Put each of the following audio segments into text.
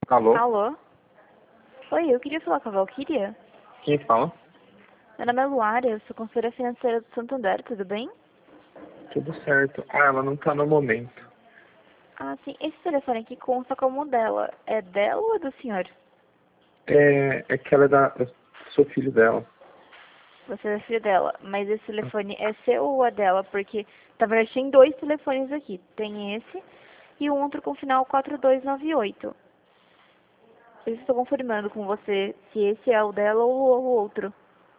Alô? Alô? Oi, eu queria falar com a Valquíria. Quem fala? Meu nome é Luara, eu sou consultora financeira do Santander, tudo bem? Tudo certo. Ah, ela não tá no momento. Ah, sim, esse telefone aqui consta como dela. É dela ou é do senhor? É que ela é da. Eu sou filho dela. Você é filho dela, mas esse telefone é seu ou é dela? Porque, na verdade, tem dois telefones aqui. Tem esse e um outro com final 4298. Eu estou confirmando com você se esse é o dela ou o outro.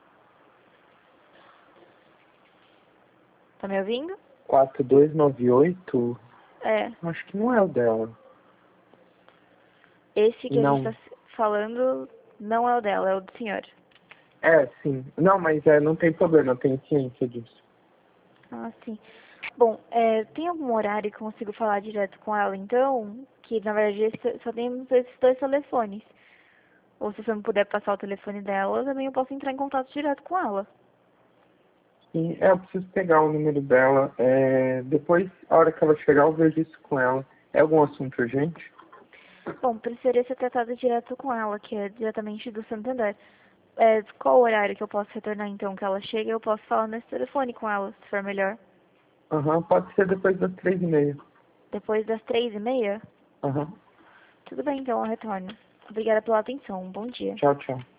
Tá me ouvindo? 4298? É. Acho que não é o dela. Esse que a gente Não. está falando não é o dela, é o do senhor. É, sim. Não, mas não tem problema, eu tenho ciência disso. Ah, sim. Bom, tem algum horário que eu consigo falar direto com ela, então? Que, na verdade, só temos esses dois telefones. Ou se você não puder passar o telefone dela, também eu posso entrar em contato direto com ela. Sim, eu preciso pegar o número dela. Depois, a hora que ela chegar, eu vejo isso com ela. É algum assunto urgente? Bom, precisaria ser tratado direto com ela, que é diretamente do Santander. Qual horário que eu posso retornar, então, que ela chega e eu posso falar nesse telefone com ela, se for melhor? Aham, pode ser depois das 3h30. Depois das 3h30? Aham. Tudo bem, então, eu retorno. Obrigada pela atenção. Um bom dia. Tchau, tchau.